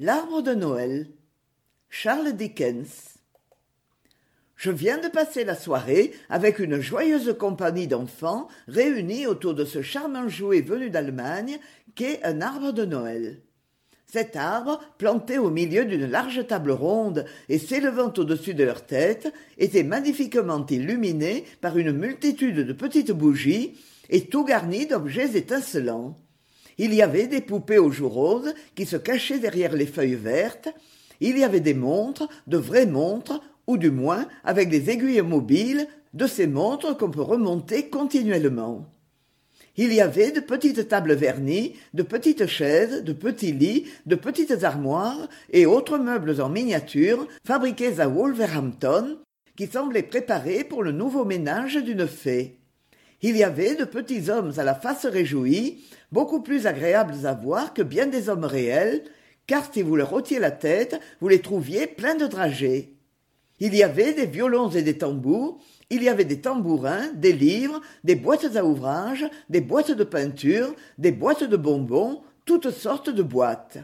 L'arbre de Noël. Charles Dickens. Je viens de passer la soirée avec une joyeuse compagnie d'enfants réunis autour de ce charmant jouet venu d'Allemagne qu'est un arbre de Noël. Cet arbre, planté au milieu d'une large table ronde et s'élevant au-dessus de leur tête, était magnifiquement illuminé par une multitude de petites bougies et tout garni d'objets étincelants. Il y avait des poupées aux joues roses qui se cachaient derrière les feuilles vertes. Il y avait des montres, de vraies montres, ou du moins avec des aiguilles mobiles, de ces montres qu'on peut remonter continuellement. Il y avait de petites tables vernies, de petites chaises, de petits lits, de petites armoires et autres meubles en miniature fabriqués à Wolverhampton, qui semblaient préparés pour le nouveau ménage d'une fée. Il y avait de petits hommes à la face réjouie, beaucoup plus agréables à voir que bien des hommes réels, car si vous leur ôtiez la tête, vous les trouviez pleins de dragées. Il y avait des violons et des tambours, il y avait des tambourins, des livres, des boîtes à ouvrage, des boîtes de peinture, des boîtes de bonbons, toutes sortes de boîtes.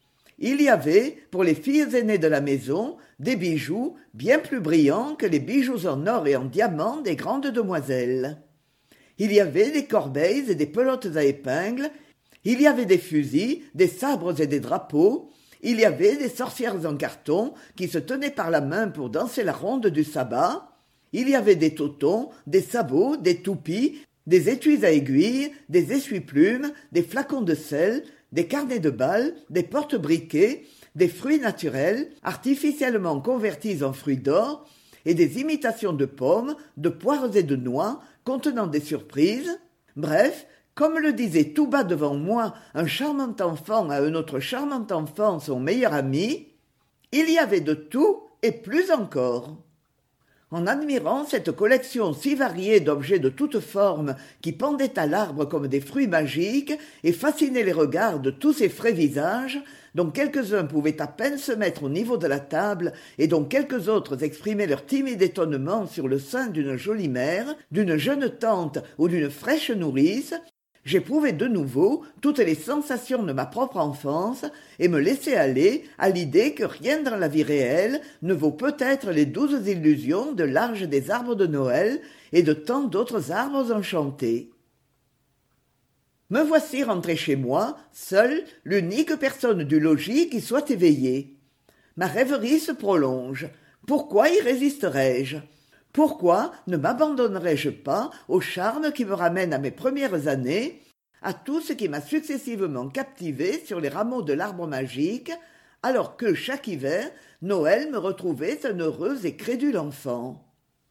Il y avait, pour les filles aînées de la maison, des bijoux bien plus brillants que les bijoux en or et en diamants des grandes demoiselles. Il y avait des corbeilles et des pelotes à épingles, il y avait des fusils, des sabres et des drapeaux, il y avait des sorcières en carton qui se tenaient par la main pour danser la ronde du sabbat, il y avait des totons, des sabots, des toupies, des étuis à aiguilles, des essuie-plumes, des flacons de sel, des carnets de balles, des porte-briquets, des fruits naturels, artificiellement convertis en fruits d'or, et des imitations de pommes, de poires et de noix, contenant des surprises. Bref, comme le disait tout bas devant moi un charmant enfant à un autre charmant enfant, son meilleur ami, il y avait de tout et plus encore. En admirant cette collection si variée d'objets de toutes formes qui pendaient à l'arbre comme des fruits magiques et fascinaient les regards de tous ces frais visages, dont quelques-uns pouvaient à peine se mettre au niveau de la table et dont quelques autres exprimaient leur timide étonnement sur le sein d'une jolie mère, d'une jeune tante ou d'une fraîche nourrice, j'éprouvais de nouveau toutes les sensations de ma propre enfance et me laissais aller à l'idée que rien dans la vie réelle ne vaut peut-être les douces illusions de l'âge des arbres de Noël et de tant d'autres arbres enchantés. Me voici rentré chez moi, seule, l'unique personne du logis qui soit éveillée. Ma rêverie se prolonge. Pourquoi y résisterais-je ? Pourquoi ne m'abandonnerais-je pas au charme qui me ramène à mes premières années, à tout ce qui m'a successivement captivé sur les rameaux de l'arbre magique, alors que, chaque hiver, Noël me retrouvait un heureux et crédule enfant ?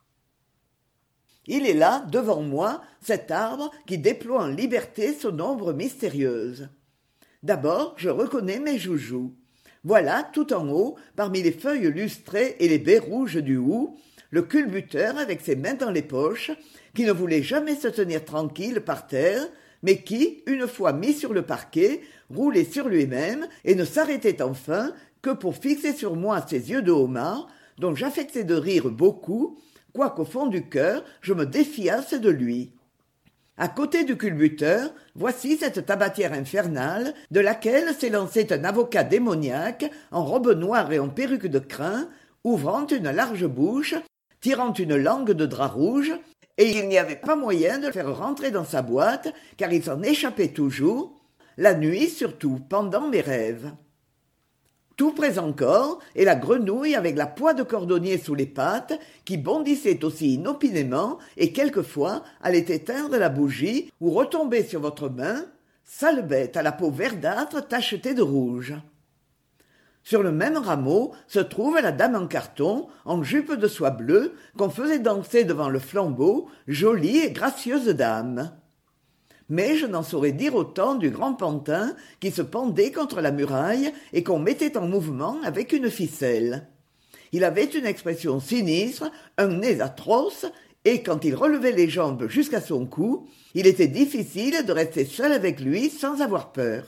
Il est là, devant moi, cet arbre qui déploie en liberté son ombre mystérieuse. D'abord, je reconnais mes joujoux. Voilà, tout en haut, parmi les feuilles lustrées et les baies rouges du houx, le culbuteur avec ses mains dans les poches, qui ne voulait jamais se tenir tranquille par terre, mais qui, une fois mis sur le parquet, roulait sur lui-même et ne s'arrêtait enfin que pour fixer sur moi ses yeux de homard, dont j'affectais de rire beaucoup, quoiqu'au fond du cœur je me défiasse de lui. À côté du culbuteur, voici cette tabatière infernale de laquelle s'élançait un avocat démoniaque en robe noire et en perruque de crin, ouvrant une large bouche, tirant une langue de drap rouge, et il n'y avait pas moyen de le faire rentrer dans sa boîte, car il s'en échappait toujours, la nuit surtout, pendant mes rêves. Tout près encore est la grenouille avec la poix de cordonnier sous les pattes, qui bondissait aussi inopinément et quelquefois allait éteindre la bougie ou retomber sur votre main, sale bête à la peau verdâtre tachetée de rouge. Sur le même rameau se trouve la dame en carton, en jupe de soie bleue, qu'on faisait danser devant le flambeau, jolie et gracieuse dame. Mais je n'en saurais dire autant du grand pantin qui se pendait contre la muraille et qu'on mettait en mouvement avec une ficelle. Il avait une expression sinistre, un nez atroce, et quand il relevait les jambes jusqu'à son cou, il était difficile de rester seul avec lui sans avoir peur.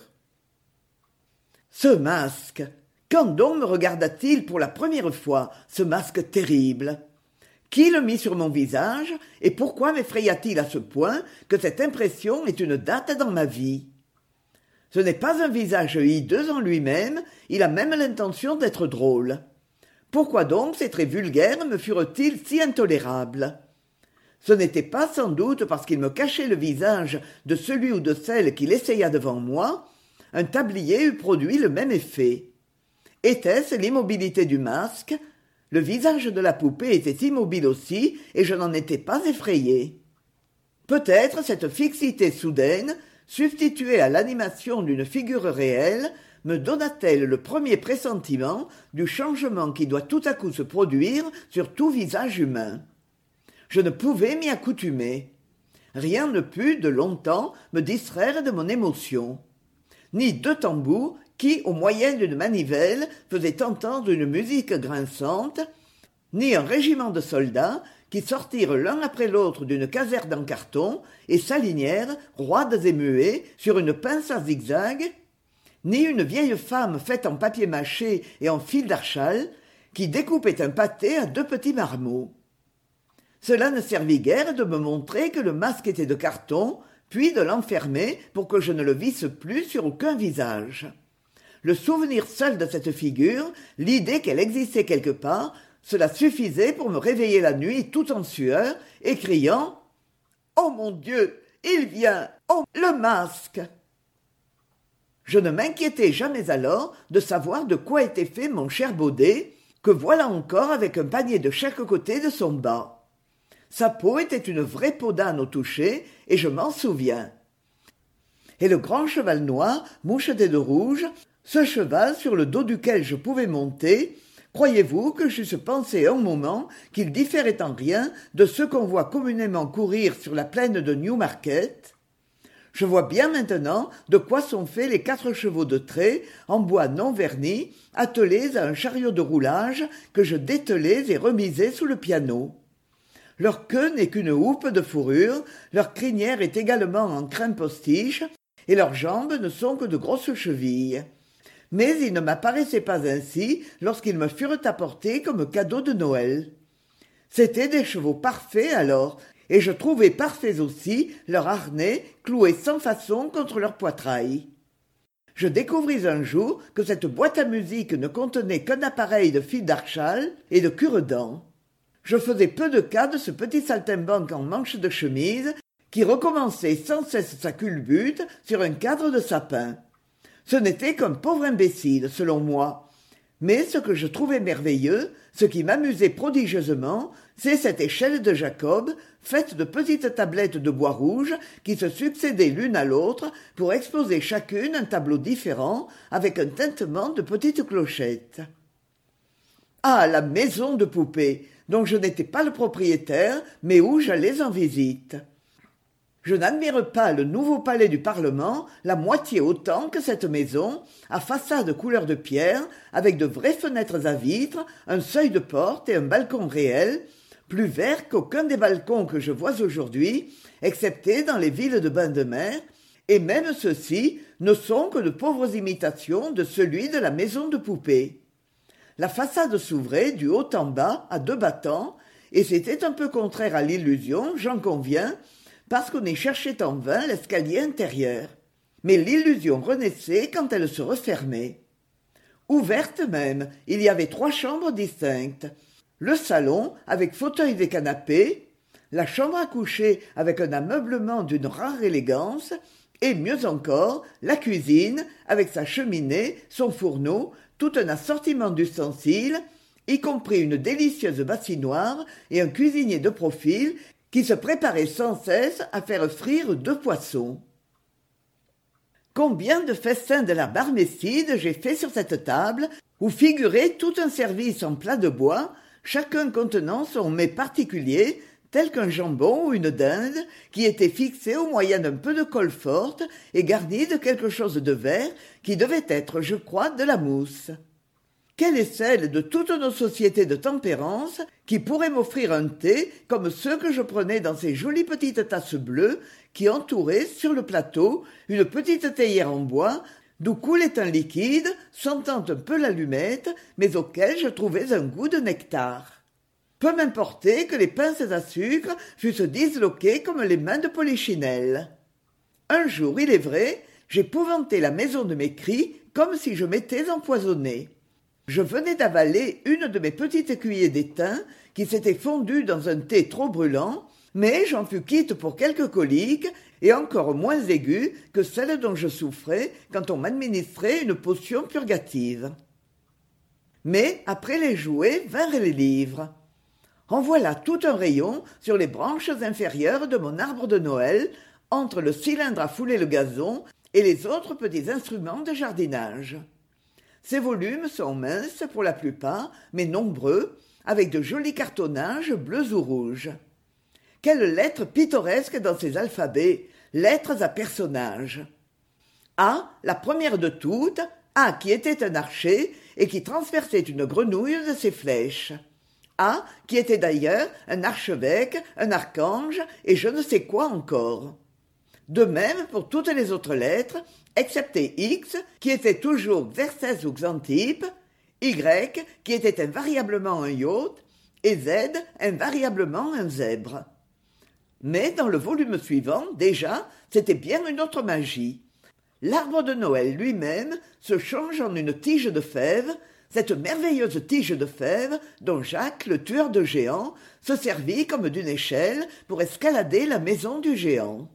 Ce masque! Quand donc me regarda-t-il pour la première fois, ce masque terrible ? Qui le mit sur mon visage, et pourquoi m'effraya-t-il à ce point que cette impression est une date dans ma vie ? Ce n'est pas un visage hideux en lui-même, il a même l'intention d'être drôle. Pourquoi donc ces traits vulgaires me furent-ils si intolérables ? Ce n'était pas sans doute parce qu'il me cachait le visage de celui ou de celle qu'il essaya devant moi. Un tablier eût produit le même effet. Était-ce l'immobilité du masque ? Le visage de la poupée était immobile aussi, et je n'en étais pas effrayé. Peut-être cette fixité soudaine, substituée à l'animation d'une figure réelle, me donna-t-elle le premier pressentiment du changement qui doit tout à coup se produire sur tout visage humain. Je ne pouvais m'y accoutumer. Rien ne put, de longtemps, me distraire de mon émotion. Ni deux tambours qui, au moyen d'une manivelle, faisaient entendre une musique grinçante, ni un régiment de soldats qui sortirent l'un après l'autre d'une caserne en carton et s'alignèrent, roides et muets, sur une pince à zigzag, ni une vieille femme faite en papier mâché et en fil d'archal, qui découpait un pâté à deux petits marmots. Cela ne servit guère de me montrer que le masque était de carton, puis de l'enfermer pour que je ne le visse plus sur aucun visage. Le souvenir seul de cette figure, l'idée qu'elle existait quelque part, cela suffisait pour me réveiller la nuit tout en sueur et criant « Oh mon Dieu, il vient! Oh, le masque !» Je ne m'inquiétais jamais alors de savoir de quoi était fait mon cher Baudet, que voilà encore avec un panier de chaque côté de son bas. Sa peau était une vraie peau d'âne au toucher, et je m'en souviens. Et le grand cheval noir, moucheté de rouge, ce cheval sur le dos duquel je pouvais monter, croyez-vous que j'eusse pensé un moment qu'il différait en rien de ceux qu'on voit communément courir sur la plaine de Newmarket ? Je vois bien maintenant de quoi sont faits les 4 chevaux de trait, en bois non verni, attelés à un chariot de roulage que je dételais et remisais sous le piano. Leur queue n'est qu'une houppe de fourrure, leur crinière est également en crin postiche, et leurs jambes ne sont que de grosses chevilles. Mais ils ne m'apparaissaient pas ainsi lorsqu'ils me furent apportés comme cadeau de Noël. C'étaient des chevaux parfaits alors, et je trouvais parfaits aussi leurs harnais cloués sans façon contre leur poitrail. Je découvris un jour que cette boîte à musique ne contenait qu'un appareil de fil d'archal et de cure-dents. Je faisais peu de cas de ce petit saltimbanque en manche de chemise qui recommençait sans cesse sa culbute sur un cadre de sapin. Ce n'était qu'un pauvre imbécile, selon moi. Mais ce que je trouvais merveilleux, ce qui m'amusait prodigieusement, c'est cette échelle de Jacob, faite de petites tablettes de bois rouge qui se succédaient l'une à l'autre pour exposer chacune un tableau différent avec un tintement de petites clochettes. Ah, la maison de poupée, dont je n'étais pas le propriétaire, mais où j'allais en visite. Je n'admire pas le nouveau palais du Parlement la moitié autant que cette maison, à façade couleur de pierre, avec de vraies fenêtres à vitres, un seuil de porte et un balcon réel, plus vert qu'aucun des balcons que je vois aujourd'hui, excepté dans les villes de bain de mer, et même ceux-ci ne sont que de pauvres imitations de celui de la maison de poupée. La façade s'ouvrait du haut en bas à 2 battants, et c'était un peu contraire à l'illusion, j'en conviens, parce qu'on y cherchait en vain l'escalier intérieur. Mais l'illusion renaissait quand elle se refermait. Ouverte même, il y avait 3 chambres distinctes. Le salon, avec fauteuils et canapés, la chambre à coucher avec un ameublement d'une rare élégance, et mieux encore, la cuisine, avec sa cheminée, son fourneau, tout un assortiment d'ustensiles, y compris une délicieuse bassinoire et un cuisinier de profil qui se préparait sans cesse à faire frire 2 poissons. Combien de festins de la Barmécide j'ai fait sur cette table, où figurait tout un service en plat de bois, chacun contenant son mets particulier, tel qu'un jambon ou une dinde, qui était fixé au moyen d'un peu de colle forte et garni de quelque chose de vert qui devait être, je crois, de la mousse. Quelle est celle de toutes nos sociétés de tempérance qui pourrait m'offrir un thé comme ceux que je prenais dans ces jolies petites tasses bleues qui entouraient, sur le plateau, une petite théière en bois d'où coulait un liquide, sentant un peu l'allumette, mais auquel je trouvais un goût de nectar. Peu m'importait que les pinces à sucre fussent disloquées comme les mains de Polichinelle. Un jour, il est vrai, J'épouvantais la maison de mes cris comme si je m'étais empoisonnée. Je venais d'avaler une de mes petites cuillers d'étain qui s'était fondue dans un thé trop brûlant, mais j'en fus quitte pour quelques coliques et encore moins aiguës que celles dont je souffrais quand on m'administrait une potion purgative. Mais après les jouets vinrent les livres. En voilà tout un rayon sur les branches inférieures de mon arbre de Noël, entre le cylindre à fouler le gazon et les autres petits instruments de jardinage. Ces volumes sont minces pour la plupart, mais nombreux, avec de jolis cartonnages bleus ou rouges. Quelles lettres pittoresques dans ces alphabets, lettres à personnages. A, la première de toutes, A qui était un archer et qui transperçait une grenouille de ses flèches. A qui était d'ailleurs un archevêque, un archange et je ne sais quoi encore. De même pour toutes les autres lettres, excepté X, qui était toujours Xerxès ou Xantippe, Y, qui était invariablement un yacht, et Z, invariablement un zèbre. Mais dans le volume suivant, déjà, c'était bien une autre magie. L'arbre de Noël lui-même se change en une tige de fèves, cette merveilleuse tige de fèves dont Jacques, le tueur de géants, se servit comme d'une échelle pour escalader la maison du géant.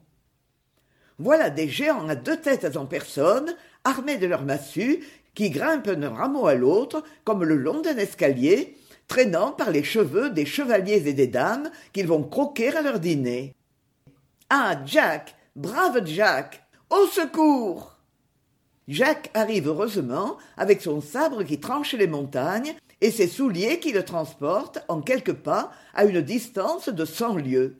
Voilà des géants à 2 têtes en personne, armés de leurs massues, qui grimpent d'un rameau à l'autre comme le long d'un escalier, traînant par les cheveux des chevaliers et des dames qu'ils vont croquer à leur dîner. « Ah, Jack, brave Jack, au secours !» Jack arrive heureusement avec son sabre qui tranche les montagnes et ses souliers qui le transportent en quelques pas à une distance de 100 lieues.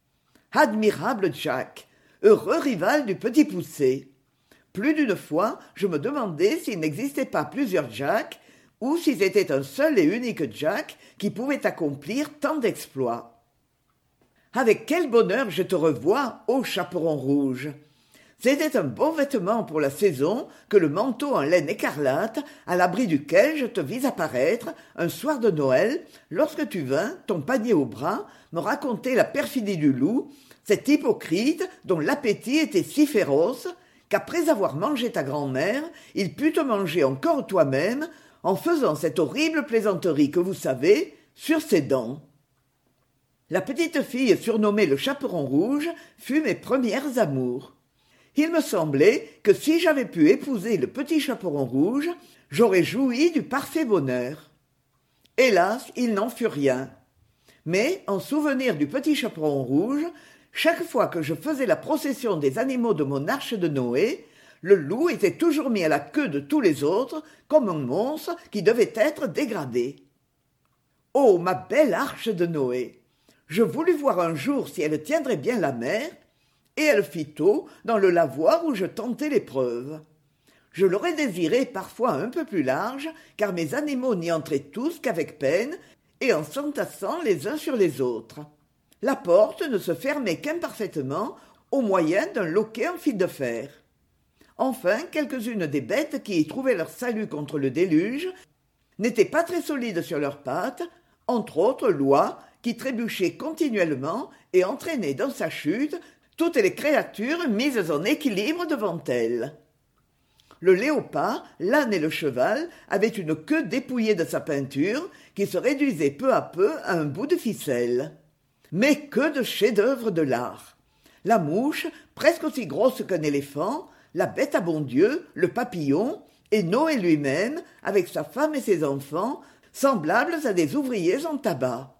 Admirable Jack, heureux rival du petit poucet. Plus d'une fois, je me demandais s'il n'existait pas plusieurs Jack, ou si c'était un seul et unique Jack qui pouvait accomplir tant d'exploits. Avec quel bonheur je te revois, ô chaperon rouge! C'était un bon vêtement pour la saison que le manteau en laine écarlate, à l'abri duquel je te vis apparaître un soir de Noël, lorsque tu vins, ton panier au bras, me raconter la perfidie du loup, cet hypocrite dont l'appétit était si féroce qu'après avoir mangé ta grand-mère, il put te manger encore toi-même en faisant cette horrible plaisanterie que vous savez, sur ses dents. La petite fille surnommée le chaperon rouge fut mes premières amours. Il me semblait que si j'avais pu épouser le petit chaperon rouge, j'aurais joui du parfait bonheur. Hélas, il n'en fut rien. Mais, en souvenir du petit chaperon rouge, chaque fois que je faisais la procession des animaux de mon arche de Noé, le loup était toujours mis à la queue de tous les autres, comme un monstre qui devait être dégradé. Oh, ma belle arche de Noé! Je voulus voir un jour si elle tiendrait bien la mer, et elle fit tôt dans le lavoir où je tentais l'épreuve. Je l'aurais désirée parfois un peu plus large, car mes animaux n'y entraient tous qu'avec peine, et en s'entassant les uns sur les autres. La porte ne se fermait qu'imparfaitement, au moyen d'un loquet en fil de fer. Enfin, quelques-unes des bêtes qui y trouvaient leur salut contre le déluge n'étaient pas très solides sur leurs pattes, entre autres l'oie, qui trébuchait continuellement et entraînait dans sa chute toutes les créatures mises en équilibre devant elle. Le léopard, l'âne et le cheval avaient une queue dépouillée de sa peinture qui se réduisait peu à peu à un bout de ficelle. Mais que de chefs-d'œuvre de l'art! La mouche, presque aussi grosse qu'un éléphant, la bête à bon Dieu, le papillon, et Noé lui-même, avec sa femme et ses enfants, semblables à des ouvriers en tabac.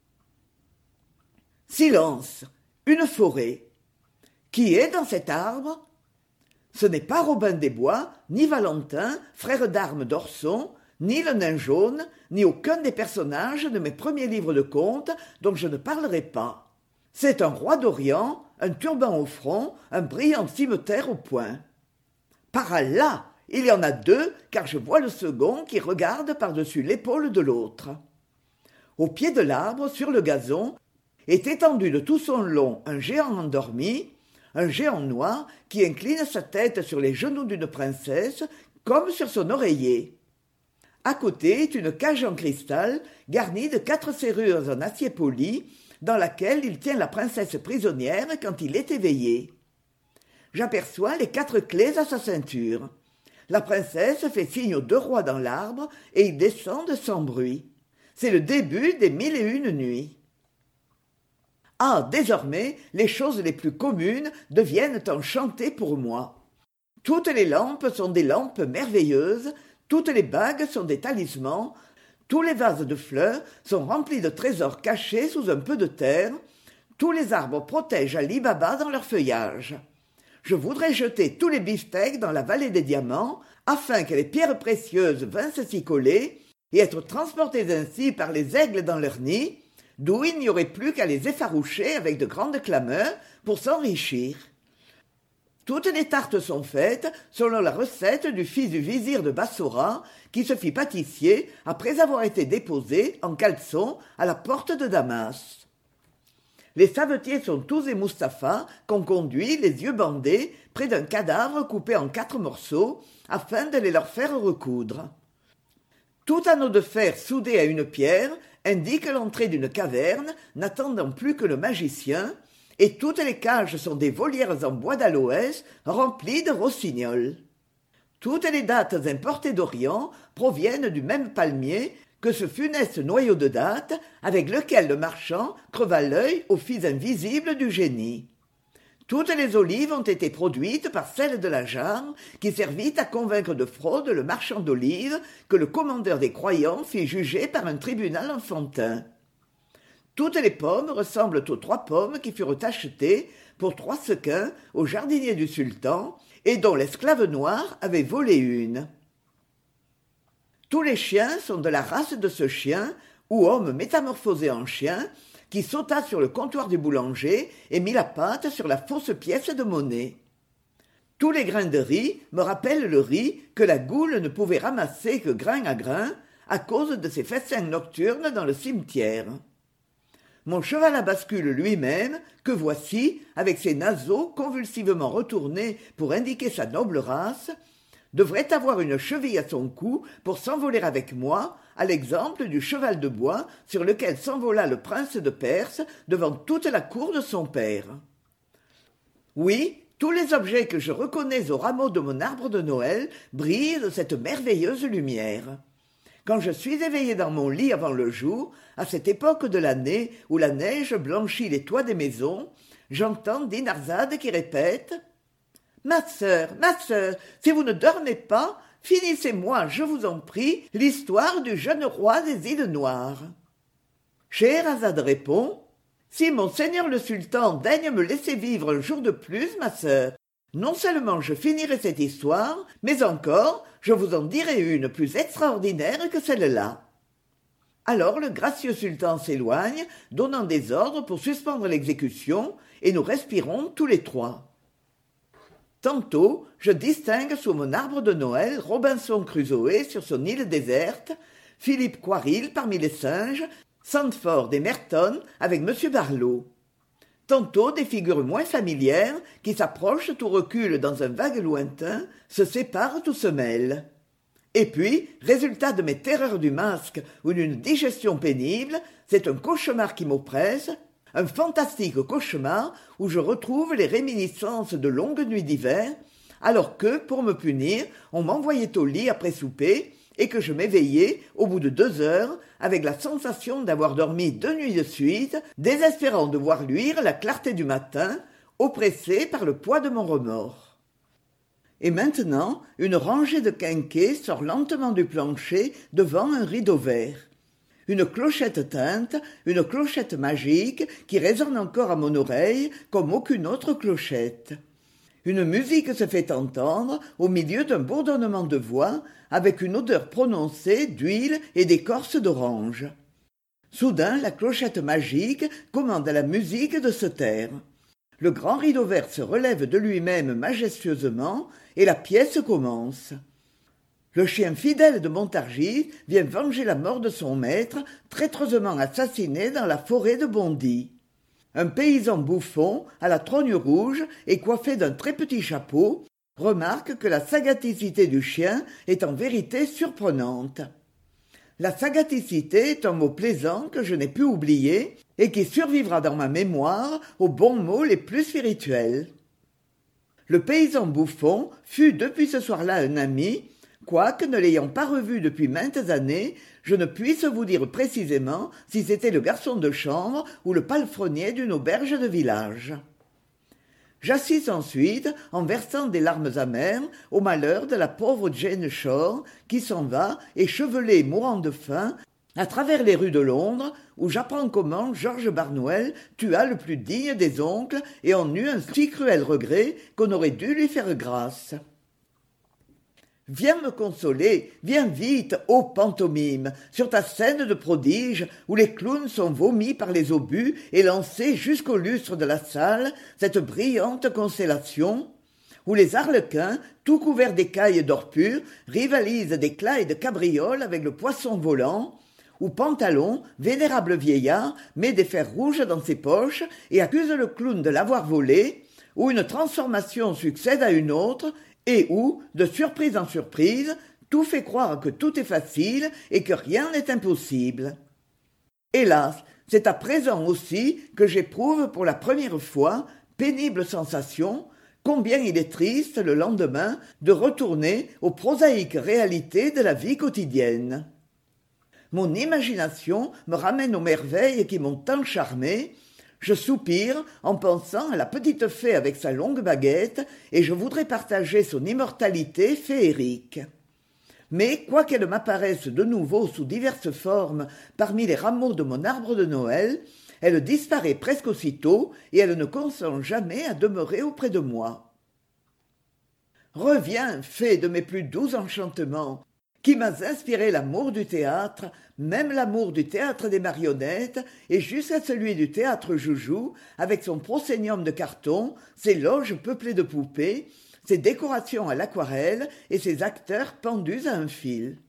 Silence! Une forêt. Qui est dans cet arbre? Ce n'est pas Robin des Bois, ni Valentin, frère d'armes d'Orson, ni le nain jaune, ni aucun des personnages de mes premiers livres de contes dont je ne parlerai pas. C'est un roi d'Orient, un turban au front, un brillant cimeterre au poing. Par Allah, il y en a 2, car je vois le second qui regarde par-dessus l'épaule de l'autre. Au pied de l'arbre, sur le gazon, est étendu de tout son long un géant endormi, un géant noir qui incline sa tête sur les genoux d'une princesse comme sur son oreiller. À côté est une cage en cristal garnie de 4 serrures en acier poli dans laquelle il tient la princesse prisonnière quand il est éveillé. j'aperçois les 4 clés à sa ceinture. La princesse fait signe aux 2 rois dans l'arbre, et ils descendent sans bruit. C'est le début des 1001 nuits. Ah, désormais, les choses les plus communes deviennent enchantées pour moi. Toutes les lampes sont des lampes merveilleuses, toutes les bagues sont des talismans, tous les vases de fleurs sont remplis de trésors cachés sous un peu de terre, tous les arbres protègent Ali Baba dans leur feuillage. Je voudrais jeter tous les beefsteaks dans la vallée des diamants, afin que les pierres précieuses vinssent s'y coller, et être transportées ainsi par les aigles dans leur nid, d'où il n'y aurait plus qu'à les effaroucher avec de grandes clameurs pour s'enrichir. Toutes les tartes sont faites selon la recette du fils du vizir de Bassora, qui se fit pâtissier après avoir été déposé en caleçon à la porte de Damas. Les savetiers sont tous et Mustapha qu'on conduit, les yeux bandés, près d'un cadavre coupé en 4 morceaux, afin de les leur faire recoudre. Tout anneau de fer soudé à une pierre indique l'entrée d'une caverne n'attendant plus que le magicien, et toutes les cages sont des volières en bois d'aloès remplies de rossignols. Toutes les dattes importées d'Orient proviennent du même palmier que ce funeste noyau de dattes avec lequel le marchand creva l'œil aux fils invisibles du génie. Toutes les olives ont été produites par celle de la jarre qui servit à convaincre de fraude le marchand d'olives que le commandeur des croyants fit juger par un tribunal enfantin. Toutes les pommes ressemblent aux 3 pommes qui furent achetées pour 3 sequins au jardinier du sultan et dont l'esclave noir avait volé une. Tous les chiens sont de la race de ce chien, ou homme métamorphosé en chien, qui sauta sur le comptoir du boulanger et mit la patte sur la fausse pièce de monnaie. Tous les grains de riz me rappellent le riz que la goule ne pouvait ramasser que grain à grain à cause de ses festins nocturnes dans le cimetière. Mon cheval à bascule lui-même, que voici, avec ses naseaux convulsivement retournés pour indiquer sa noble race, devrait avoir une cheville à son cou pour s'envoler avec moi, à l'exemple du cheval de bois sur lequel s'envola le prince de Perse devant toute la cour de son père. Oui, tous les objets que je reconnais au rameau de mon arbre de Noël brillent de cette merveilleuse lumière. Quand je suis éveillé dans mon lit avant le jour, à cette époque de l'année où la neige blanchit les toits des maisons, j'entends Dinarzade qui répète « Ma sœur, si vous ne dormez pas, finissez-moi, je vous en prie, l'histoire du jeune roi des îles Noires. » Scheherazade répond « Si monseigneur le sultan daigne me laisser vivre un jour de plus, ma sœur, non seulement je finirai cette histoire, mais encore je vous en dirai une plus extraordinaire que celle-là. » Alors le gracieux sultan s'éloigne, donnant des ordres pour suspendre l'exécution, et nous respirons tous les 3. Tantôt, je distingue sous mon arbre de Noël Robinson Crusoé sur son île déserte, Philippe Quaril parmi les singes, Sandford et Merton avec M. Barlow. Tantôt des figures moins familières, qui s'approchent ou reculent dans un vague lointain, se séparent ou se mêlent. Et puis, résultat de mes terreurs du masque ou d'une digestion pénible, c'est un cauchemar qui m'oppresse, un fantastique cauchemar où je retrouve les réminiscences de longues nuits d'hiver, alors que, pour me punir, on m'envoyait au lit après souper et que je m'éveillais, au bout de 2 heures, avec la sensation d'avoir dormi 2 nuits de suite, désespérant de voir luire la clarté du matin, oppressé par le poids de mon remords. Et maintenant, une rangée de quinquets sort lentement du plancher devant un rideau vert. Une clochette teinte, une clochette magique qui résonne encore à mon oreille comme aucune autre clochette. Une musique se fait entendre au milieu d'un bourdonnement de voix avec une odeur prononcée d'huile et d'écorce d'orange. Soudain, la clochette magique commande à la musique de se taire. Le grand rideau vert se relève de lui-même majestueusement et la pièce commence. Le chien fidèle de Montargis vient venger la mort de son maître, traîtreusement assassiné dans la forêt de Bondy. Un paysan bouffon, à la trogne rouge et coiffé d'un très petit chapeau, remarque que la sagaticité du chien est en vérité surprenante. La sagaticité est un mot plaisant que je n'ai pu oublier et qui survivra dans ma mémoire aux bons mots les plus spirituels. Le paysan bouffon fut depuis ce soir-là un ami, quoique, ne l'ayant pas revu depuis maintes années, je ne puisse vous dire précisément si c'était le garçon de chambre ou le palefrenier d'une auberge de village. J'assiste ensuite, en versant des larmes amères, au malheur de la pauvre Jane Shore, qui s'en va, échevelée et mourant de faim, à travers les rues de Londres, où j'apprends comment George Barnwell tua le plus digne des oncles et en eut un si cruel regret qu'on aurait dû lui faire grâce. Viens me consoler, viens vite, ô pantomime, sur ta scène de prodige, où les clowns sont vomis par les obus et lancés jusqu'au lustre de la salle, cette brillante constellation, où les arlequins, tout couverts d'écailles d'or pur, rivalisent d'éclats et de cabrioles avec le poisson volant, où Pantalon, vénérable vieillard, met des fers rouges dans ses poches et accuse le clown de l'avoir volé, où une transformation succède à une autre, et où, de surprise en surprise, tout fait croire que tout est facile et que rien n'est impossible. Hélas, c'est à présent aussi que j'éprouve pour la première fois, pénible sensation, combien il est triste le lendemain de retourner aux prosaïques réalités de la vie quotidienne. Mon imagination me ramène aux merveilles qui m'ont tant charmé. Je soupire en pensant à la petite fée avec sa longue baguette, et je voudrais partager son immortalité féerique. Mais, quoiqu'elle m'apparaisse de nouveau sous diverses formes parmi les rameaux de mon arbre de Noël, elle disparaît presque aussitôt, et elle ne consent jamais à demeurer auprès de moi. Reviens, fée de mes plus doux enchantements, qui m'as inspiré l'amour du théâtre, même l'amour du théâtre des marionnettes, et jusqu'à celui du théâtre joujou, avec son proscénium de carton, ses loges peuplées de poupées, ses décorations à l'aquarelle et ses acteurs pendus à un fil.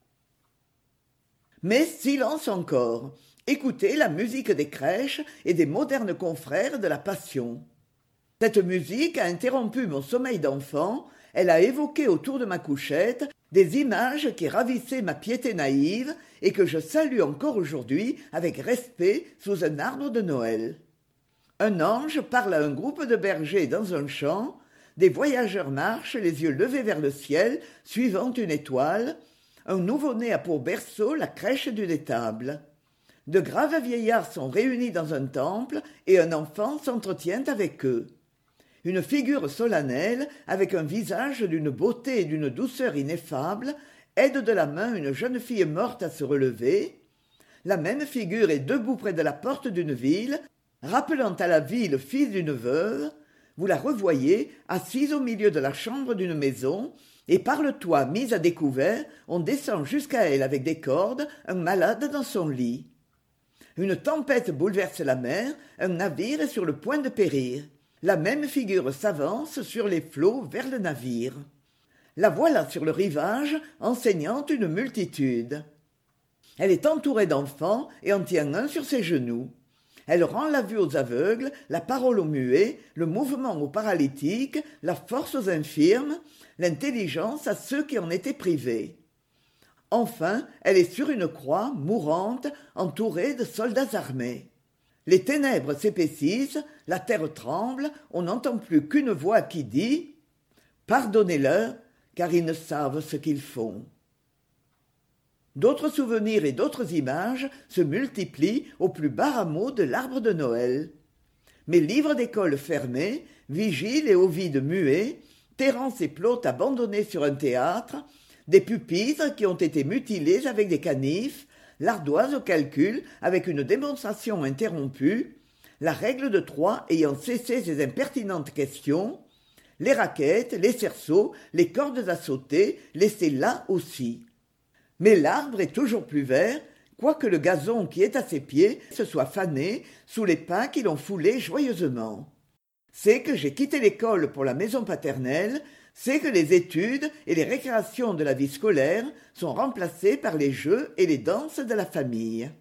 Mais silence encore, écoutez la musique des crèches et des modernes confrères de la Passion. Cette musique a interrompu mon sommeil d'enfant, elle a évoqué autour de ma couchette des images qui ravissaient ma piété naïve et que je salue encore aujourd'hui avec respect sous un arbre de Noël. Un ange parle à un groupe de bergers dans un champ, des voyageurs marchent les yeux levés vers le ciel, suivant une étoile, un nouveau-né a pour berceau la crèche d'une étable. De graves vieillards sont réunis dans un temple et un enfant s'entretient avec eux. Une figure solennelle, avec un visage d'une beauté et d'une douceur ineffables, aide de la main une jeune fille morte à se relever. La même figure est debout près de la porte d'une ville, rappelant à la vie le fils d'une veuve. Vous la revoyez, assise au milieu de la chambre d'une maison, et par le toit mis à découvert, on descend jusqu'à elle avec des cordes, un malade dans son lit. Une tempête bouleverse la mer, un navire est sur le point de périr. La même figure s'avance sur les flots vers le navire. La voilà sur le rivage, enseignant une multitude. Elle est entourée d'enfants et en tient un sur ses genoux. Elle rend la vue aux aveugles, la parole aux muets, le mouvement aux paralytiques, la force aux infirmes, l'intelligence à ceux qui en étaient privés. Enfin, elle est sur une croix, mourante, entourée de soldats armés. Les ténèbres s'épaississent, la terre tremble, on n'entend plus qu'une voix qui dit « Pardonnez-leur, car ils ne savent ce qu'ils font ». D'autres souvenirs et d'autres images se multiplient au plus bas rameau de l'arbre de Noël. Mes livres d'école fermés, Vigile et Ovide muets, Terence et Plaute abandonnés sur un théâtre, des pupitres qui ont été mutilés avec des canifs, l'ardoise au calcul avec une démonstration interrompue, la règle de 3 ayant cessé ses impertinentes questions, les raquettes, les cerceaux, les cordes à sauter, laissées là aussi. Mais l'arbre est toujours plus vert, quoique le gazon qui est à ses pieds se soit fané sous les pas qui l'ont foulé joyeusement. C'est que j'ai quitté l'école pour la maison paternelle, c'est que les études et les récréations de la vie scolaire sont remplacées par les jeux et les danses de la famille.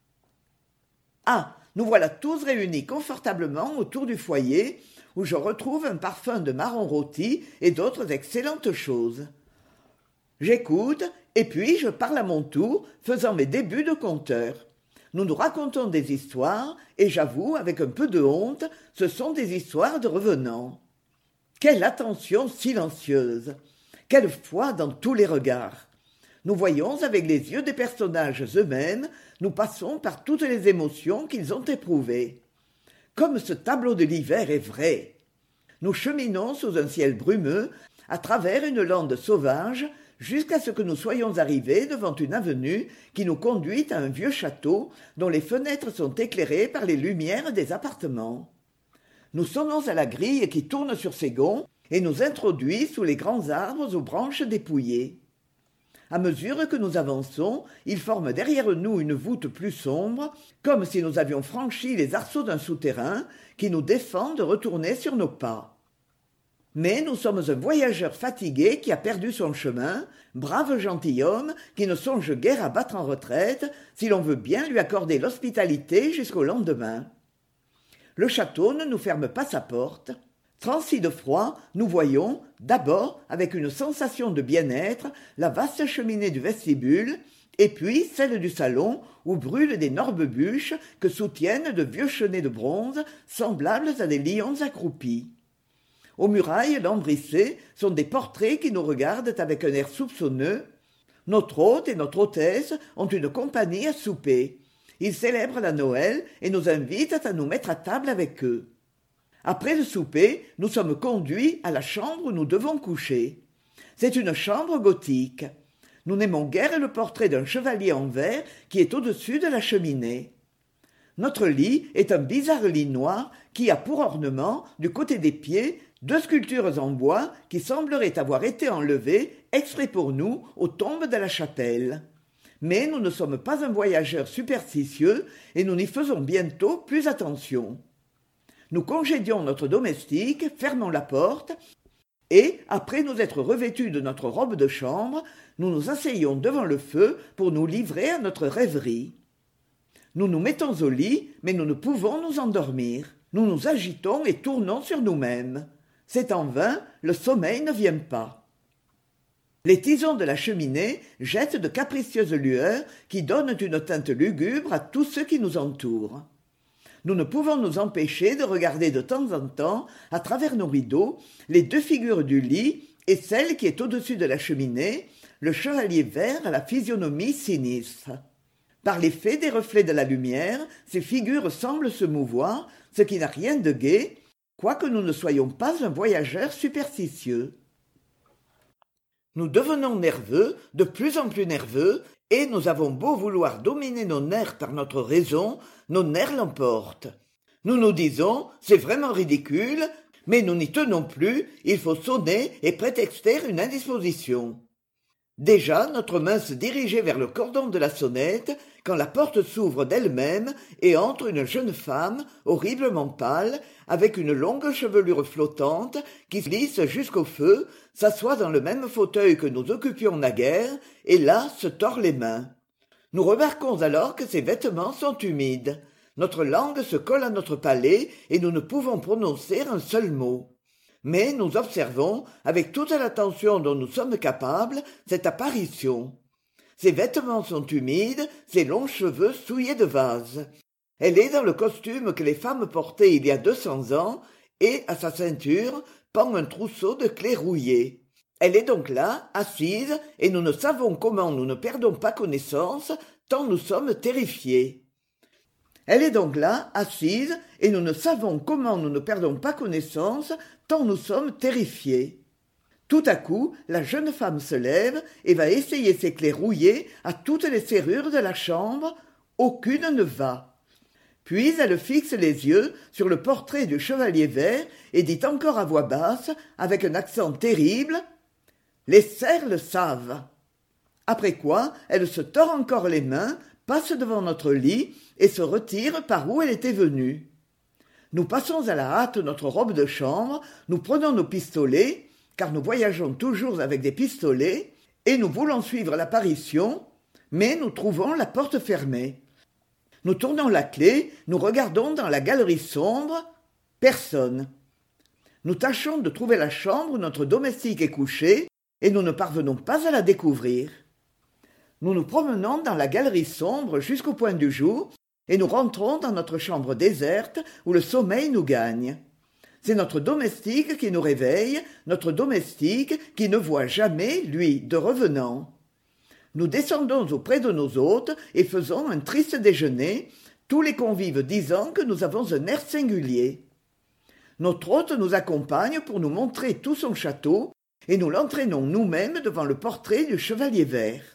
Ah, nous voilà tous réunis confortablement autour du foyer, où je retrouve un parfum de marron rôti et d'autres excellentes choses. J'écoute, et puis je parle à mon tour, faisant mes débuts de conteur. Nous nous racontons des histoires, et j'avoue, avec un peu de honte, ce sont des histoires de revenants. Quelle attention silencieuse! Quelle foi dans tous les regards! Nous voyons avec les yeux des personnages eux-mêmes, nous passons par toutes les émotions qu'ils ont éprouvées. Comme ce tableau de l'hiver est vrai! Nous cheminons sous un ciel brumeux, à travers une lande sauvage, jusqu'à ce que nous soyons arrivés devant une avenue qui nous conduit à un vieux château dont les fenêtres sont éclairées par les lumières des appartements. Nous sonnons à la grille qui tourne sur ses gonds et nous introduit sous les grands arbres aux branches dépouillées. À mesure que nous avançons, ils forment derrière nous une voûte plus sombre, comme si nous avions franchi les arceaux d'un souterrain qui nous défend de retourner sur nos pas. Mais nous sommes un voyageur fatigué qui a perdu son chemin, brave gentilhomme qui ne songe guère à battre en retraite si l'on veut bien lui accorder l'hospitalité jusqu'au lendemain. Le château ne nous ferme pas sa porte. Transis de froid, nous voyons, d'abord, avec une sensation de bien-être, la vaste cheminée du vestibule, et puis celle du salon où brûlent d'énormes bûches que soutiennent de vieux chenets de bronze semblables à des lions accroupis. Aux murailles lambrissées sont des portraits qui nous regardent avec un air soupçonneux. Notre hôte et notre hôtesse ont une compagnie à souper. Ils célèbrent la Noël et nous invitent à nous mettre à table avec eux. Après le souper, nous sommes conduits à la chambre où nous devons coucher. C'est une chambre gothique. Nous n'aimons guère le portrait d'un chevalier en verre qui est au-dessus de la cheminée. Notre lit est un bizarre lit noir qui a pour ornement, du côté des pieds, 2 sculptures en bois qui sembleraient avoir été enlevées exprès pour nous aux tombes de la chapelle. Mais nous ne sommes pas un voyageur superstitieux et nous n'y faisons bientôt plus attention. Nous congédions notre domestique, fermons la porte et, après nous être revêtus de notre robe de chambre, nous nous asseyons devant le feu pour nous livrer à notre rêverie. Nous nous mettons au lit, mais nous ne pouvons nous endormir. Nous nous agitons et tournons sur nous-mêmes. C'est en vain, le sommeil ne vient pas. Les tisons de la cheminée jettent de capricieuses lueurs qui donnent une teinte lugubre à tout ce qui nous entoure. Nous ne pouvons nous empêcher de regarder de temps en temps, à travers nos rideaux, les 2 figures du lit et celle qui est au-dessus de la cheminée, le chevalier vert à la physionomie sinistre. Par l'effet des reflets de la lumière, ces figures semblent se mouvoir, ce qui n'a rien de gai, quoique nous ne soyons pas un voyageur superstitieux. Nous devenons nerveux, de plus en plus nerveux, et nous avons beau vouloir dominer nos nerfs par notre raison, nos nerfs l'emportent. Nous nous disons, c'est vraiment ridicule, mais nous n'y tenons plus, il faut sonner et prétexter une indisposition. Déjà notre main se dirigeait vers le cordon de la sonnette, quand la porte s'ouvre d'elle-même et entre une jeune femme, horriblement pâle, avec une longue chevelure flottante, qui glisse jusqu'au feu, s'assoit dans le même fauteuil que nous occupions naguère, et là se tord les mains. Nous remarquons alors que ses vêtements sont humides. Notre langue se colle à notre palais, et nous ne pouvons prononcer un seul mot. Mais nous observons, avec toute l'attention dont nous sommes capables, cette apparition. Ses vêtements sont humides, ses longs cheveux souillés de vase. Elle est dans le costume que les femmes portaient il y a 200 ans, et, à sa ceinture, pend un trousseau de clés rouillées. Elle est donc là, assise, et nous ne savons comment nous ne perdons pas connaissance, tant nous sommes terrifiés. Elle est donc là, assise, et nous ne savons comment nous ne perdons pas connaissance, tant nous sommes terrifiés. Tout à coup, la jeune femme se lève et va essayer ses clés rouillées à toutes les serrures de la chambre. Aucune ne va. Puis elle fixe les yeux sur le portrait du chevalier vert et dit encore à voix basse, avec un accent terrible, « Les serfs le savent !» Après quoi, elle se tord encore les mains, passe devant notre lit et se retire par où elle était venue. Nous passons à la hâte notre robe de chambre, nous prenons nos pistolets, car nous voyageons toujours avec des pistolets, et nous voulons suivre l'apparition, mais nous trouvons la porte fermée. Nous tournons la clé, nous regardons dans la galerie sombre, personne. Nous tâchons de trouver la chambre où notre domestique est couché, et nous ne parvenons pas à la découvrir. Nous nous promenons dans la galerie sombre jusqu'au point du jour, et nous rentrons dans notre chambre déserte où le sommeil nous gagne. C'est notre domestique qui nous réveille, notre domestique qui ne voit jamais, lui, de revenant. Nous descendons auprès de nos hôtes et faisons un triste déjeuner, tous les convives disant que nous avons un air singulier. Notre hôte nous accompagne pour nous montrer tout son château, et nous l'entraînons nous-mêmes devant le portrait du chevalier vert.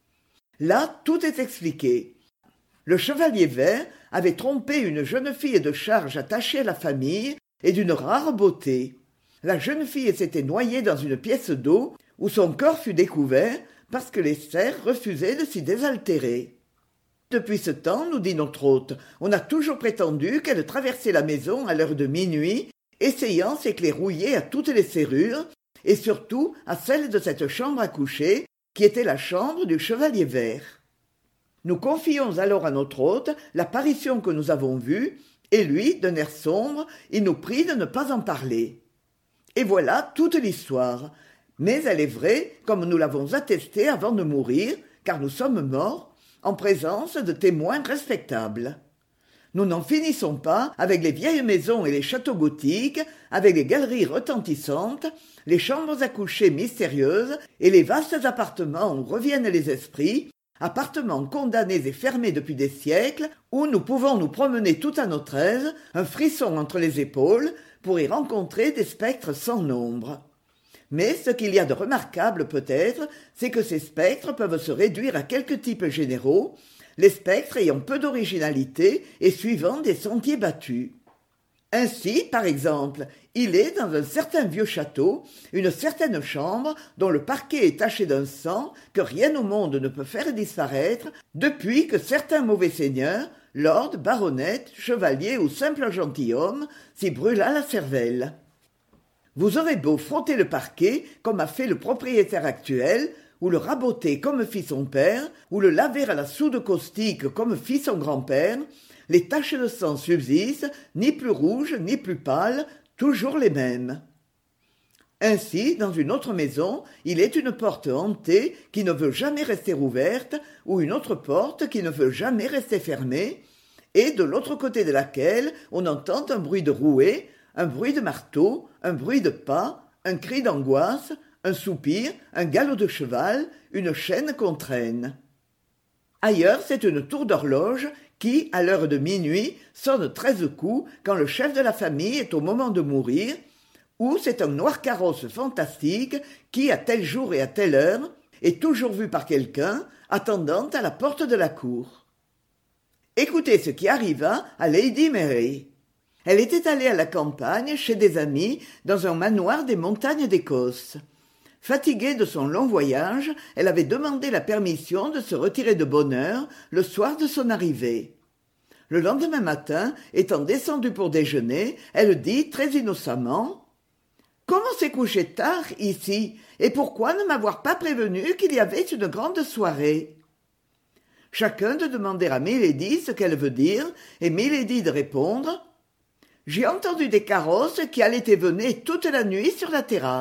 Là, tout est expliqué. Le chevalier vert avait trompé une jeune fille de charge attachée à la famille et d'une rare beauté. La jeune fille s'était noyée dans une pièce d'eau où son corps fut découvert parce que les cerfs refusaient de s'y désaltérer. Depuis ce temps, nous dit notre hôte, on a toujours prétendu qu'elle traversait la maison à l'heure de minuit, essayant s'éclairouiller à toutes les serrures, et surtout à celle de cette chambre à coucher, qui était la chambre du chevalier vert. Nous confions alors à notre hôte l'apparition que nous avons vue, et lui, d'un air sombre, il nous prie de ne pas en parler. Et voilà toute l'histoire. Mais elle est vraie, comme nous l'avons attesté avant de mourir, car nous sommes morts, en présence de témoins respectables. Nous n'en finissons pas avec les vieilles maisons et les châteaux gothiques, avec les galeries retentissantes, les chambres à coucher mystérieuses et les vastes appartements où reviennent les esprits, appartements condamnés et fermés depuis des siècles, où nous pouvons nous promener tout à notre aise, un frisson entre les épaules, pour y rencontrer des spectres sans nombre. Mais ce qu'il y a de remarquable peut-être, c'est que ces spectres peuvent se réduire à quelques types généraux, les spectres ayant peu d'originalité et suivant des sentiers battus. Ainsi, par exemple, il est dans un certain vieux château, une certaine chambre dont le parquet est taché d'un sang que rien au monde ne peut faire disparaître depuis que certains mauvais seigneurs, lords, baronnettes, chevaliers ou simples gentilshommes, s'y brûla la cervelle. Vous aurez beau frotter le parquet, comme a fait le propriétaire actuel, ou le raboter comme fit son père, ou le laver à la soude caustique comme fit son grand-père, les taches de sang subsistent, ni plus rouges, ni plus pâles, toujours les mêmes. Ainsi, dans une autre maison, il est une porte hantée qui ne veut jamais rester ouverte, ou une autre porte qui ne veut jamais rester fermée, et de l'autre côté de laquelle on entend un bruit de rouet, un bruit de marteau, un bruit de pas, un cri d'angoisse, un soupir, un galop de cheval, une chaîne qu'on traîne. Ailleurs, c'est une tour d'horloge qui, à l'heure de minuit, sonne 13 coups quand le chef de la famille est au moment de mourir, ou c'est un noir carrosse fantastique qui, à tel jour et à telle heure, est toujours vu par quelqu'un, attendant à la porte de la cour. Écoutez ce qui arriva à Lady Mary. Elle était allée à la campagne, chez des amis, dans un manoir des montagnes d'Écosse. Fatiguée de son long voyage, elle avait demandé la permission de se retirer de bonne heure le soir de son arrivée. Le lendemain matin, étant descendue pour déjeuner, elle dit très innocemment « Comment s'est couché tard ici, et pourquoi ne m'avoir pas prévenu qu'il y avait une grande soirée ?» Chacun de demander à Milady ce qu'elle veut dire, et Milady de répondre « J'ai entendu des carrosses qui allaient et venaient toute la nuit sur la terrasse. »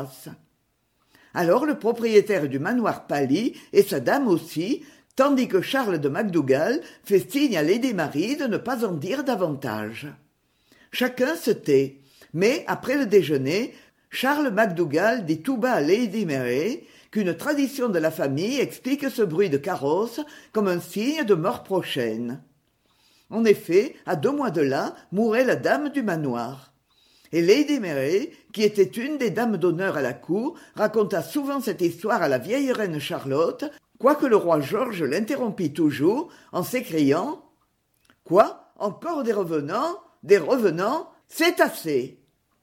Alors le propriétaire du manoir pâlit, et sa dame aussi, tandis que Charles de MacDougall fait signe à Lady Mary de ne pas en dire davantage. Chacun se tait, mais après le déjeuner, Charles MacDougall dit tout bas à Lady Mary qu'une tradition de la famille explique ce bruit de carrosse comme un signe de mort prochaine. En effet, à 2 mois de là, mourait la dame du manoir. Et Lady Mary, qui était une des dames d'honneur à la cour, raconta souvent cette histoire à la vieille reine Charlotte, quoique le roi George l'interrompît toujours en s'écriant « Quoi ? Encore des revenants ? Des revenants ? C'est assez !»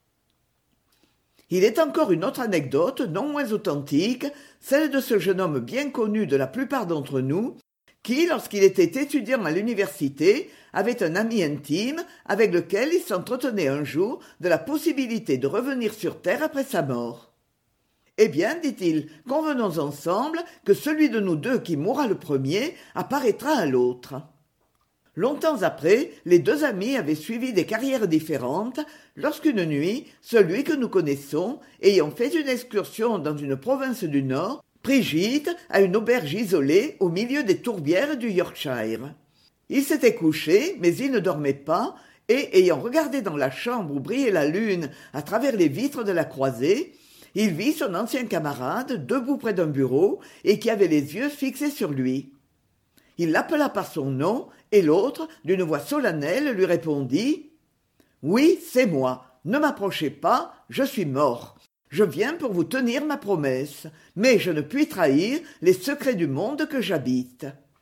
Il est encore une autre anecdote, non moins authentique, celle de ce jeune homme bien connu de la plupart d'entre nous, qui, lorsqu'il était étudiant à l'université, avait un ami intime avec lequel il s'entretenait un jour de la possibilité de revenir sur terre après sa mort. « Eh bien, dit-il, convenons ensemble que celui de nous deux qui mourra le premier apparaîtra à l'autre. » Longtemps après, les 2 amis avaient suivi des carrières différentes, lorsqu'une nuit, celui que nous connaissons, ayant fait une excursion dans une province du Nord, prit gîte à une auberge isolée au milieu des tourbières du Yorkshire. Il s'était couché, mais il ne dormait pas, et, ayant regardé dans la chambre où brillait la lune à travers les vitres de la croisée, il vit son ancien camarade debout près d'un bureau et qui avait les yeux fixés sur lui. Il l'appela par son nom, et l'autre, d'une voix solennelle, lui répondit « Oui, c'est moi. Ne m'approchez pas, je suis mort. Je viens pour vous tenir ma promesse, mais je ne puis trahir les secrets du monde que j'habite. »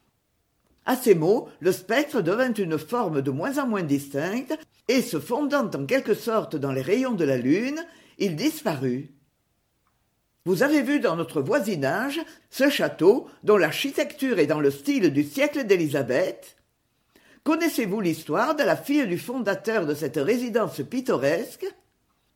À ces mots, le spectre devint une forme de moins en moins distincte, et se fondant en quelque sorte dans les rayons de la lune, il disparut. Vous avez vu dans notre voisinage ce château dont l'architecture est dans le style du siècle d'Élisabeth ? Connaissez-vous l'histoire de la fille du fondateur de cette résidence pittoresque ? Non ?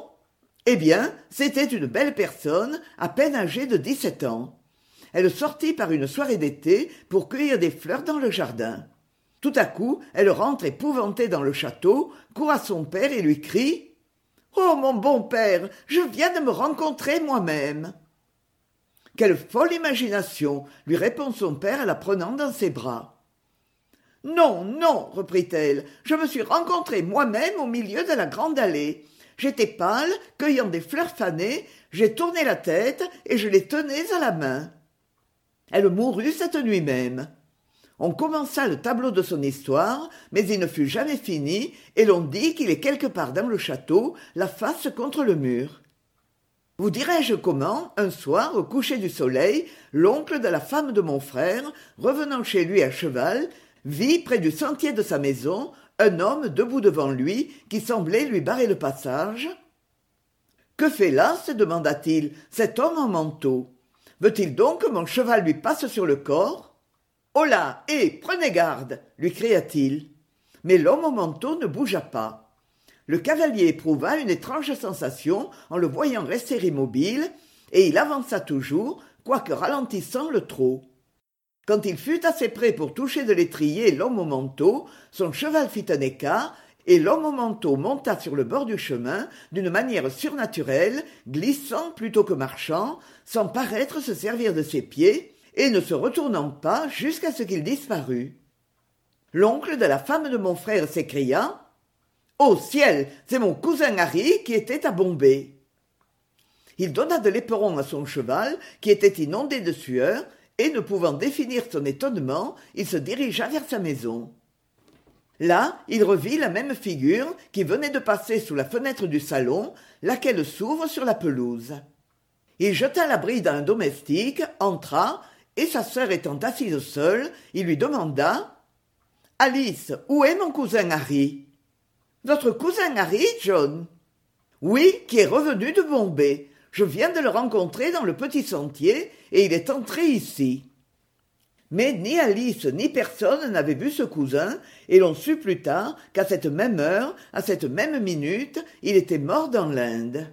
Eh bien, c'était une belle personne, à peine âgée de 17 ans. Elle sortit par une soirée d'été pour cueillir des fleurs dans le jardin. Tout à coup, elle rentre épouvantée dans le château, court à son père et lui crie « Oh, mon bon père, je viens de me rencontrer moi-même !» « Quelle folle imagination !» lui répond son père en la prenant dans ses bras. « Non, non, reprit-elle, je me suis rencontrée moi-même au milieu de la grande allée. J'étais pâle, cueillant des fleurs fanées, j'ai tourné la tête et je les tenais à la main. » Elle mourut cette nuit même. On commença le tableau de son histoire, mais il ne fut jamais fini, et l'on dit qu'il est quelque part dans le château, la face contre le mur. Vous dirai-je comment, un soir, au coucher du soleil, l'oncle de la femme de mon frère, revenant chez lui à cheval, vit près du sentier de sa maison un homme debout devant lui qui semblait lui barrer le passage. « Que fait là, se demanda-t-il, cet homme en manteau ? Veut-il donc que mon cheval lui passe sur le corps ? Holà, prenez garde !» lui cria-t-il. Mais l'homme au manteau ne bougea pas. Le cavalier éprouva une étrange sensation en le voyant rester immobile, et il avança toujours, quoique ralentissant le trot. Quand il fut assez près pour toucher de l'étrier l'homme au manteau, son cheval fit un écart, et l'homme au manteau monta sur le bord du chemin d'une manière surnaturelle, glissant plutôt que marchant, sans paraître se servir de ses pieds, et ne se retournant pas jusqu'à ce qu'il disparût. L'oncle de la femme de mon frère s'écria « Ô ciel, c'est mon cousin Harry qui était à Bombay !» Il donna de l'éperon à son cheval, qui était inondé de sueur, et ne pouvant définir son étonnement, il se dirigea vers sa maison. Là, il revit la même figure qui venait de passer sous la fenêtre du salon, laquelle s'ouvre sur la pelouse. Il jeta la bride à un domestique, entra, et sa sœur étant assise seule, il lui demanda « Alice, où est mon cousin Harry ?»« Votre cousin Harry, John ?»« Oui, qui est revenu de Bombay. Je viens de le rencontrer dans le petit sentier, et il est entré ici. » Mais ni Alice ni personne n'avait vu ce cousin, et l'on sut plus tard qu'à cette même heure, à cette même minute, il était mort dans l'Inde.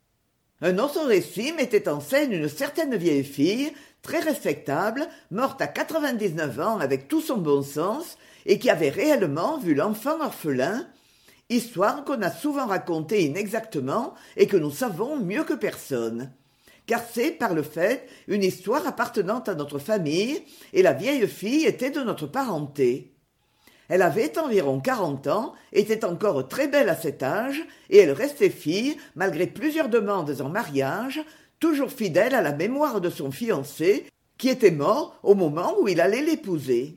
Un autre récit mettait en scène une certaine vieille fille, très respectable, morte à 99 ans avec tout son bon sens, et qui avait réellement vu l'enfant orphelin, histoire qu'on a souvent racontée inexactement et que nous savons mieux que personne. Car c'est, par le fait, une histoire appartenant à notre famille, et la vieille fille était de notre parenté. Elle avait environ 40 ans, était encore très belle à cet âge, et elle restait fille, malgré plusieurs demandes en mariage, toujours fidèle à la mémoire de son fiancé, qui était mort au moment où il allait l'épouser.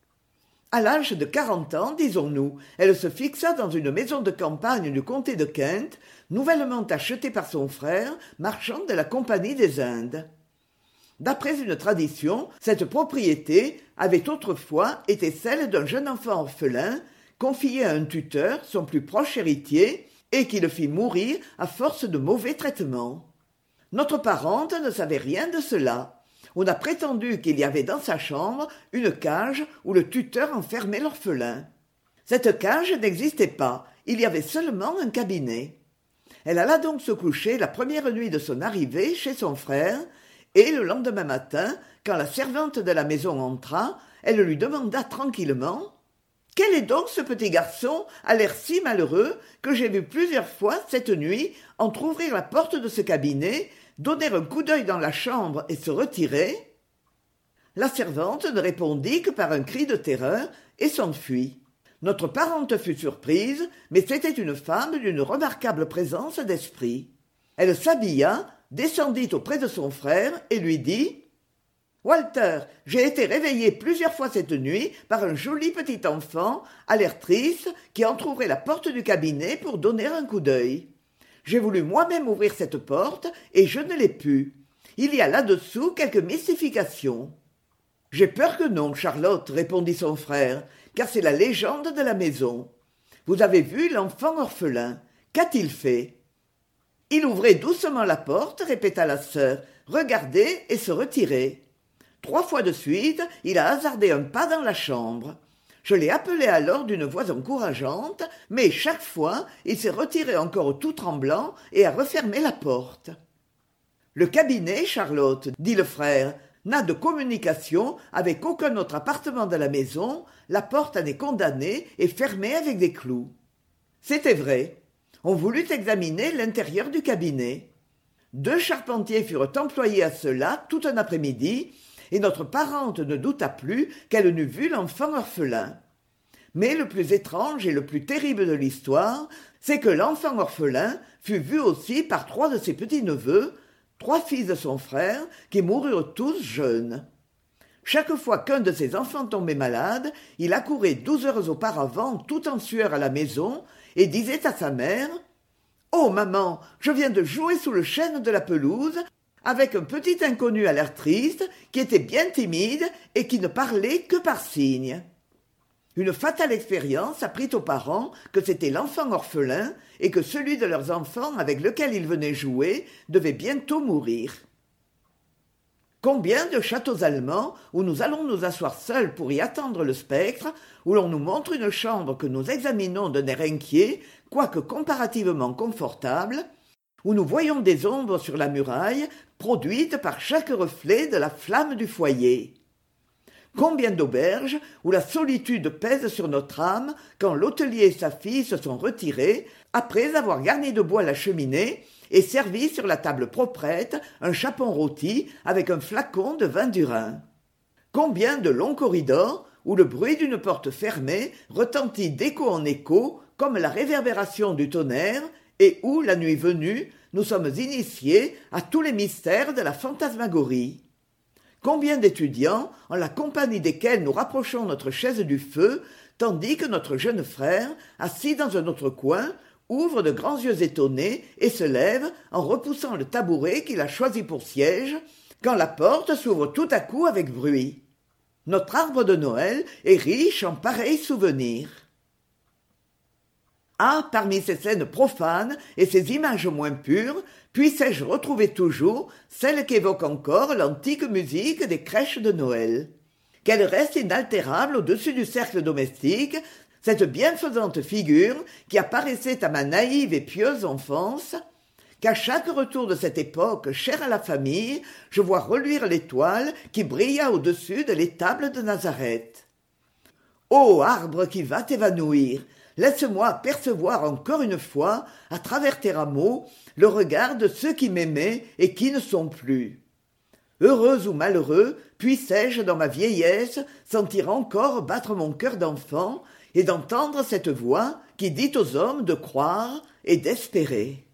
À l'âge de 40 ans, disons-nous, elle se fixa dans une maison de campagne du comté de Kent, nouvellement achetée par son frère, marchand de la Compagnie des Indes. D'après une tradition, cette propriété avait autrefois été celle d'un jeune enfant orphelin, confié à un tuteur, son plus proche héritier, et qui le fit mourir à force de mauvais traitements. Notre parente ne savait rien de cela. On a prétendu qu'il y avait dans sa chambre une cage où le tuteur enfermait l'orphelin. Cette cage n'existait pas, il y avait seulement un cabinet. Elle alla donc se coucher la première nuit de son arrivée chez son frère, et le lendemain matin, quand la servante de la maison entra, elle lui demanda tranquillement « Quel est donc ce petit garçon à l'air si malheureux que j'ai vu plusieurs fois cette nuit entr'ouvrir la porte de ce cabinet, donner un coup d'œil dans la chambre et se retirer ?» La servante ne répondit que par un cri de terreur et s'enfuit. Notre parente fut surprise, mais c'était une femme d'une remarquable présence d'esprit. Elle s'habilla, descendit auprès de son frère et lui dit « Walter, j'ai été réveillée plusieurs fois cette nuit par un joli petit enfant, à l'air triste, qui entr'ouvrait la porte du cabinet pour donner un coup d'œil. J'ai voulu moi-même ouvrir cette porte et je ne l'ai pu. Il y a là-dessous quelque mystification. » « J'ai peur que non, Charlotte, répondit son frère, car c'est la légende de la maison. Vous avez vu l'enfant orphelin. Qu'a-t-il fait ? Il ouvrait doucement la porte, répéta la sœur, regardait et se retirait. 3 fois de suite, il a hasardé un pas dans la chambre. Je l'ai appelé alors d'une voix encourageante, mais chaque fois, il s'est retiré encore tout tremblant et a refermé la porte. Le cabinet, Charlotte, dit le frère, n'a de communication avec aucun autre appartement de la maison, la porte en est condamnée et fermée avec des clous. C'était vrai. On voulut examiner l'intérieur du cabinet. 2 charpentiers furent employés à cela tout un après-midi, et notre parente ne douta plus qu'elle n'eût vu l'enfant orphelin. Mais le plus étrange et le plus terrible de l'histoire, c'est que l'enfant orphelin fut vu aussi par 3 de ses petits-neveux, 3 fils de son frère, qui moururent tous jeunes. Chaque fois qu'un de ses enfants tombait malade, il accourait 12 heures auparavant tout en sueur à la maison et disait à sa mère « Oh, maman, je viens de jouer sous le chêne de la pelouse avec un petit inconnu à l'air triste qui était bien timide et qui ne parlait que par signes. » Une fatale expérience apprit aux parents que c'était l'enfant orphelin et que celui de leurs enfants avec lequel ils venaient jouer devait bientôt mourir. Combien de châteaux allemands où nous allons nous asseoir seuls pour y attendre le spectre, où l'on nous montre une chambre que nous examinons d'un air inquiet, quoique comparativement confortable, où nous voyons des ombres sur la muraille, produites par chaque reflet de la flamme du foyer. Combien d'auberges où la solitude pèse sur notre âme quand l'hôtelier et sa fille se sont retirés après avoir garni de bois la cheminée et servi sur la table proprette un chapon rôti avec un flacon de vin du Rhin. Combien de longs corridors où le bruit d'une porte fermée retentit d'écho en écho comme la réverbération du tonnerre et où, la nuit venue, nous sommes initiés à tous les mystères de la fantasmagorie. Combien d'étudiants, en la compagnie desquels nous rapprochons notre chaise du feu, tandis que notre jeune frère, assis dans un autre coin, ouvre de grands yeux étonnés et se lève en repoussant le tabouret qu'il a choisi pour siège, quand la porte s'ouvre tout à coup avec bruit. Notre arbre de Noël est riche en pareils souvenirs. Ah, parmi ces scènes profanes et ces images moins pures, puissais-je retrouver toujours celle qu'évoque encore l'antique musique des crèches de Noël. Qu'elle reste inaltérable au-dessus du cercle domestique, cette bienfaisante figure qui apparaissait à ma naïve et pieuse enfance, qu'à chaque retour de cette époque chère à la famille, je vois reluire l'étoile qui brilla au-dessus de l'étable de Nazareth. Ô arbre qui va t'évanouir, laisse-moi percevoir encore une fois, à travers tes rameaux, le regard de ceux qui m'aimaient et qui ne sont plus. Heureux ou malheureux, puissais-je dans ma vieillesse sentir encore battre mon cœur d'enfant et d'entendre cette voix qui dit aux hommes de croire et d'espérer.